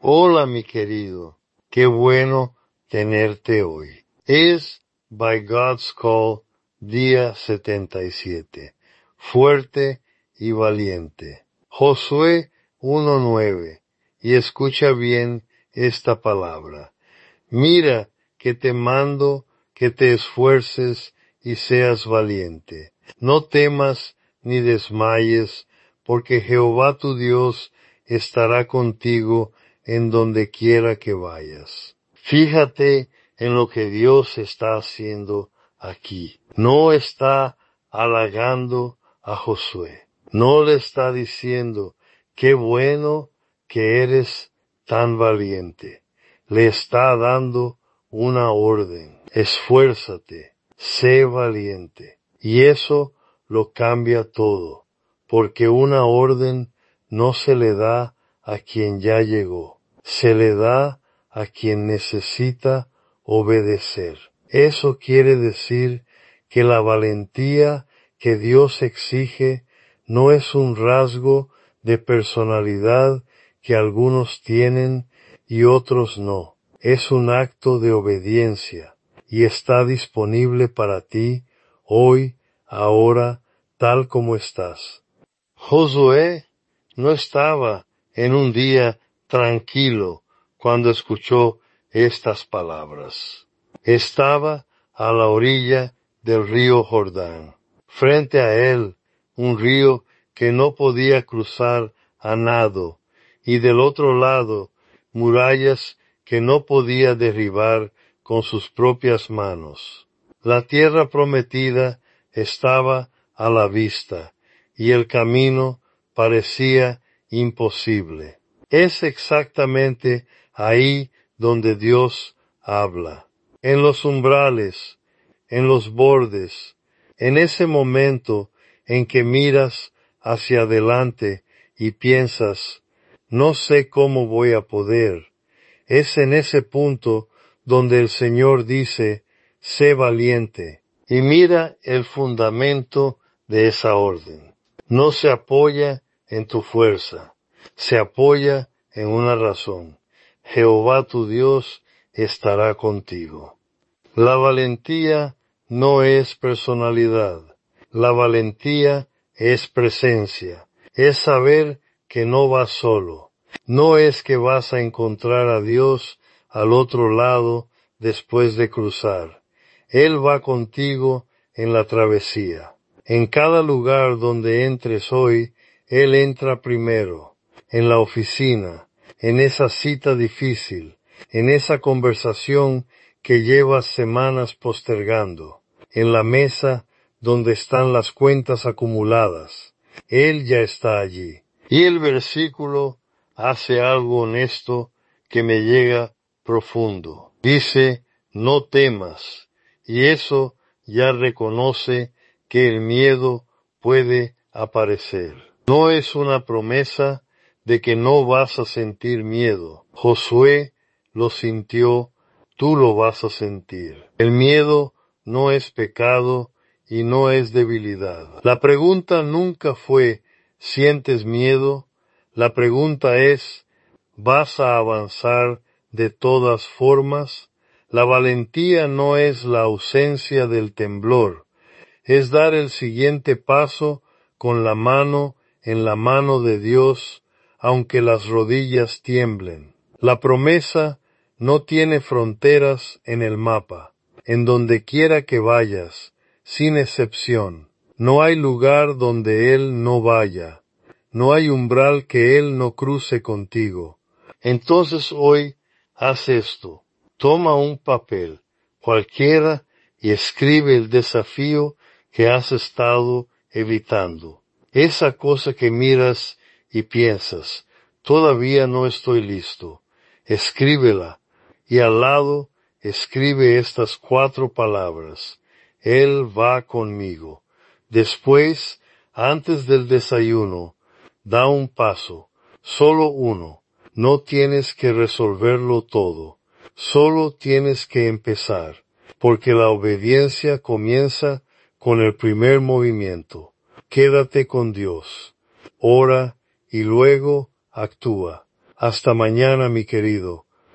Hola, mi querido. Qué bueno tenerte hoy. Es By God's Call, día 77. Fuerte y valiente. Josué 1:9. Y escucha bien esta palabra. Mira que te mando que te esfuerces y seas valiente. No temas ni desmayes, porque Jehová tu Dios estará contigo en donde quiera que vayas. Fíjate en lo que Dios está haciendo aquí. No está halagando a Josué. No le está diciendo, qué bueno que eres tan valiente. Le está dando una orden. Esfuérzate, sé valiente. Y eso lo cambia todo, porque una orden no se le da a quien ya llegó, se le da a quien necesita obedecer. Eso quiere decir que la valentía que Dios exige no es un rasgo de personalidad que algunos tienen y otros no. Es un acto de obediencia y está disponible para ti hoy, ahora, tal como estás. Josué no estaba en un día tranquilo cuando escuchó estas palabras. Estaba a la orilla del río Jordán. Frente a él, un río que no podía cruzar a nado, y del otro lado, murallas que no podía derribar con sus propias manos. La tierra prometida estaba a la vista, y el camino parecía imposible. Es exactamente ahí donde Dios habla. En los umbrales, en los bordes, en ese momento en que miras hacia adelante y piensas, no sé cómo voy a poder. Es en ese punto donde el Señor dice, sé valiente. Y mira el fundamento de esa orden. No se apoya en tu fuerza, se apoya en una razón. Jehová tu Dios estará contigo. La valentía no es personalidad. La valentía es presencia. Es saber que no vas solo. No es que vas a encontrar a Dios al otro lado después de cruzar. Él va contigo en la travesía. En cada lugar donde entres hoy, Él entra primero. En la oficina, en esa cita difícil, en esa conversación que llevas semanas postergando, en la mesa donde están las cuentas acumuladas. Él ya está allí. Y el versículo hace algo honesto que me llega profundo. Dice, no temas. Y eso ya reconoce que el miedo puede aparecer. No es una promesa de que no vas a sentir miedo. Josué lo sintió, tú lo vas a sentir. El miedo no es pecado y no es debilidad. La pregunta nunca fue, ¿sientes miedo? La pregunta es, ¿vas a avanzar de todas formas? La valentía no es la ausencia del temblor, es dar el siguiente paso con la mano en la mano de Dios, aunque las rodillas tiemblen. La promesa no tiene fronteras en el mapa. En donde quiera que vayas, sin excepción, no hay lugar donde Él no vaya. No hay umbral que Él no cruce contigo. Entonces hoy haz esto. Toma un papel, cualquiera, y escribe el desafío que has estado evitando. Esa cosa que miras y piensas, todavía no estoy listo. Escríbela, y al lado escribe estas 4 palabras. Él va conmigo. Después, antes del desayuno, da un paso, solo uno. No tienes que resolverlo todo, solo tienes que empezar, porque la obediencia comienza con el primer movimiento. Quédate con Dios, ora y luego actúa. Hasta mañana, mi querido.